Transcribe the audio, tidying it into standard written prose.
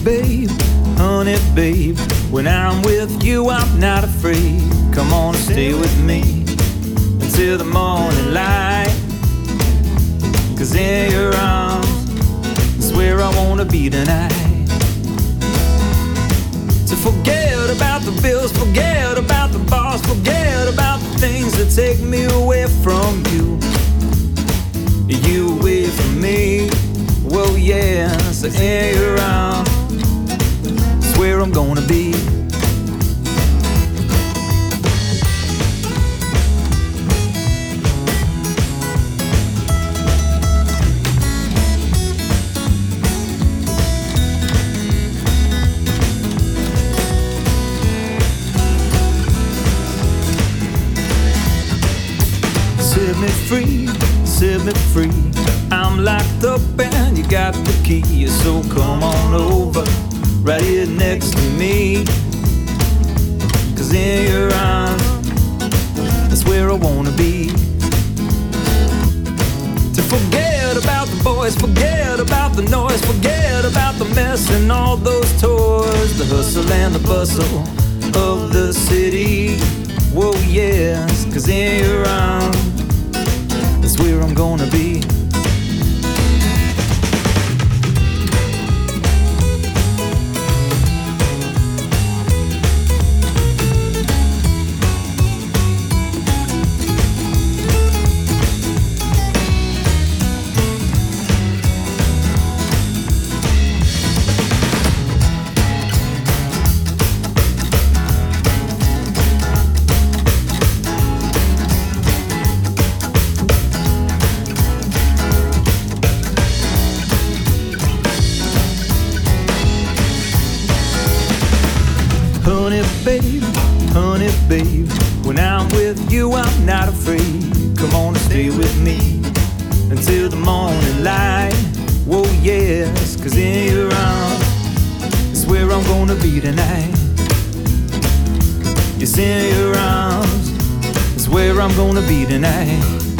babe, honey, babe. When I'm with you, I'm not afraid. Come on and stay with me until the morning light. 'Cause in your arms is where I wanna be tonight. To forget about the bills, forget about the bars, forget about the things that take me away from you. You away from me, whoa yeah. So in your arms is where I'm gonna be. Set me free, set me free. I'm locked up and you got the key. So come on over, right here next to me. 'Cause in your arms, that's where I wanna be. To forget about the boys, forget about the noise, forget about the mess and all those toys, the hustle and the bustle of the city. Whoa yes, 'cause in your arms, that's where I'm gonna be. Honey babe, when I'm with you I'm not afraid. Come on and stay with me until the morning light. Whoa yes, 'cause in your arms is where I'm gonna be tonight. Yes, in your arms is where I'm gonna be tonight.